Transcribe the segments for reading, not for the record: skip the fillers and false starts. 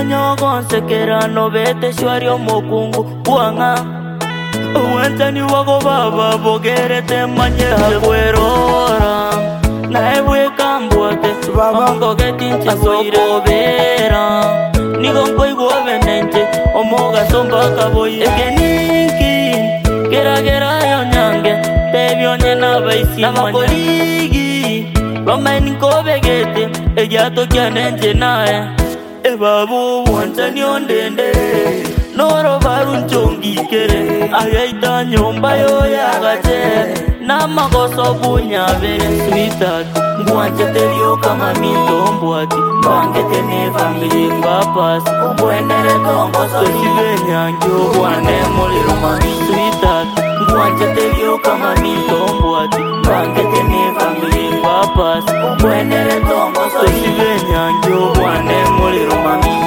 nyogo nsekera no bete shwari omukungu kuanga Uwentani wako baba bogerete manyete kwerora Naebwe kambuate Ongo getinche soirobera Nigongo iguobenente Omoga somba kaboye Egeninki Gera gera yonyange Tebionye na baisi Namakoligi Roma niko begete Egiato kianenche nae Ebabu wantani ondende Noro barun chongi kere Ayaita nyomba yo yagache Nama goso bunya bere sweetheart Nguanchete rio kama mito mbuati Bangete ne family papas Mbuenere tongo so shibe nyangyo Wane moliro mami sweetheart Nguanchete rio kama mito mbuati Bangete ne family papas Mbuenere tongo so shibe nyangyo Wane moliro mami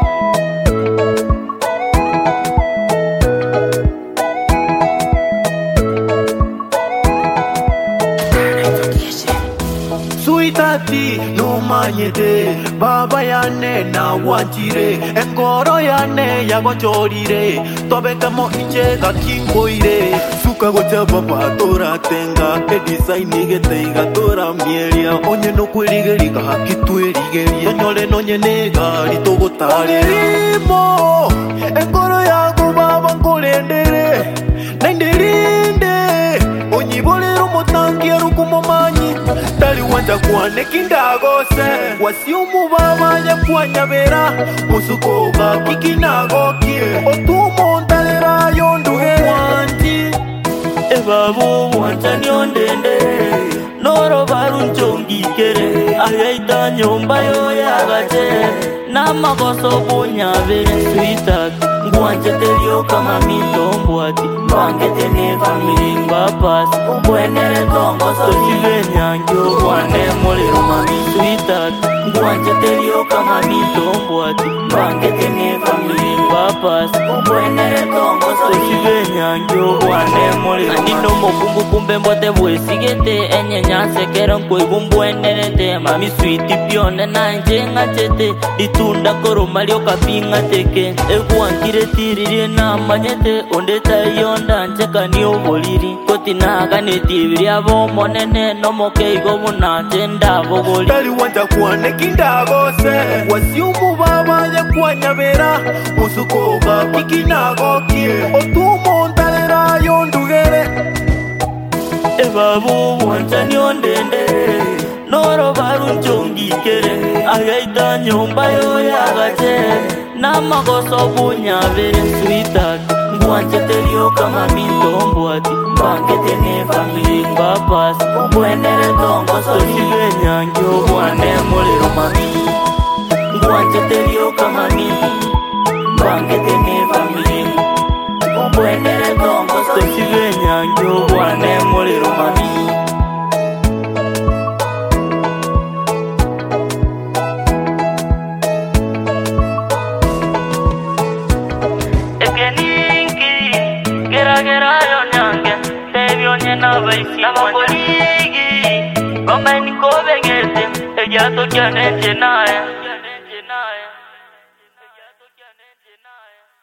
Sweetati no manyete baba yane na wajire engoro yane yagochorire tobeka mo inje ga kingoire suka gocha baba tora tenga e design geteiga tora mielia onye no kwirigerika hakitwerigeria nyole nonye nega litogotare rimo engoro yago baba ngolendere nenderinde onyibolero motangia rukumo manyi Tali wanja kuane kindagose Wasiumu baba ya kuanya vera Musukoga kikinago kie Otumo ntalera yonduge wanji Ebabu wantani ondende Noro barun chongi kere Ayaita nyomba yo yagache Nama goso bunya bere sweetheart Nguanchete rio kama mito mbuati Bangete ne family papas Mbuenere tongo so shibe nyangyo Wane moliro mami sweetheart Nguanchete rio kama mito mbuati Bangete ne family papas Mbuenere tongo so shibe nyangyo Wane moliro mami Anino mokungu kumbe mbote bwesigete Enye nyanse kero nkoigu mbuenerete Mami sweeti pione na njenga chete Itunda koro malio kapinga teke Ekuankire tiririe na manyete Onde tayonda ncheka ni oboliri Koti na kanetibiri abo monene Nomoke igobu na njenda bogoli Tali wanja kuane kindagose Wasiumu baba ya kuanya vera Musukoga kikinago kie Otumo ntalera yondugere Ebabu wantani ondende Noro barun chongi kere Ayaita nyomba yo yagache Nama goso bunya bere sweetheart Nguanchete rio kama mito mbuati Bangete ne family papas Mbuenere tongo so shibe nyangyo Wane moliro mami Nguanchete rio kama mito Bangete ne family Mbuenere tongo so shibe nyangyo Wane moliro mami Gera yonyange Tebionye na baisi Namakoligi Roma niko begete Egiato kianenche nae